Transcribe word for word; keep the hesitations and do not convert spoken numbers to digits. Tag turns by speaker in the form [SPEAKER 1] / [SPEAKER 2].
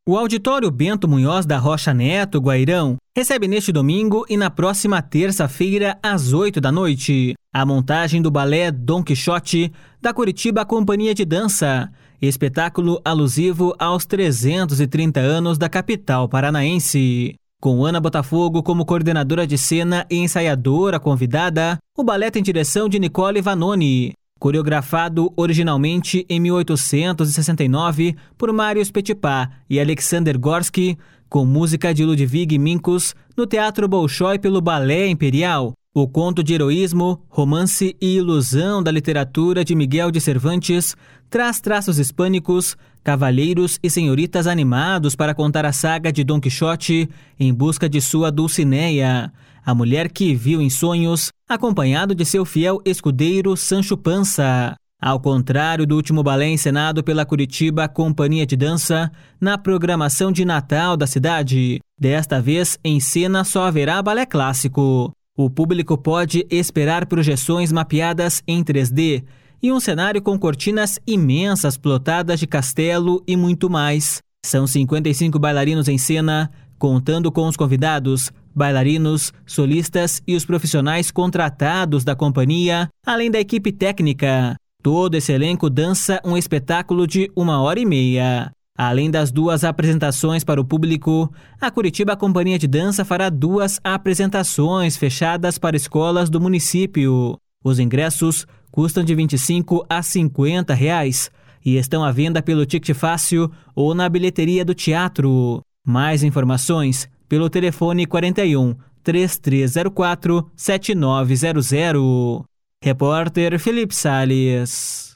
[SPEAKER 1] O Auditório Bento Munhoz da Rocha Neto, Guairão, recebe neste domingo e na próxima terça-feira, às oito da noite, a montagem do balé Dom Quixote, da Curitiba Companhia de Dança, espetáculo alusivo aos trezentos e trinta anos da capital paranaense. Com Ana Botafogo como coordenadora de cena e ensaiadora convidada, o balé tem direção de Nicole Vanoni. Coreografado originalmente em mil oitocentos e sessenta e nove por Marius Petipa e Alexander Gorsky, com música de Ludwig Minkus, no Teatro Bolshoi pelo Balé Imperial, o conto de heroísmo, romance e ilusão da literatura de Miguel de Cervantes traz traços hispânicos, cavalheiros e senhoritas animados para contar a saga de Dom Quixote em busca de sua Dulcinea, a mulher que viu em sonhos, acompanhado de seu fiel escudeiro Sancho Panza. Ao contrário do último balé encenado pela Curitiba Companhia de Dança, na programação de Natal da cidade, desta vez em cena só haverá balé clássico. O público pode esperar projeções mapeadas em três D e um cenário com cortinas imensas plotadas de castelo e muito mais. São cinquenta e cinco bailarinos em cena, contando com os convidados, bailarinos, solistas e os profissionais contratados da companhia, além da equipe técnica. Todo esse elenco dança um espetáculo de uma hora e meia. Além das duas apresentações para o público, a Curitiba Companhia de Dança fará duas apresentações fechadas para escolas do município. Os ingressos custam de vinte e cinco a cinquenta reais e estão à venda pelo Ticket Fácil ou na bilheteria do teatro. Mais informações pelo telefone quarenta e um, três três zero quatro, sete nove zero zero. Repórter Felipe Salles.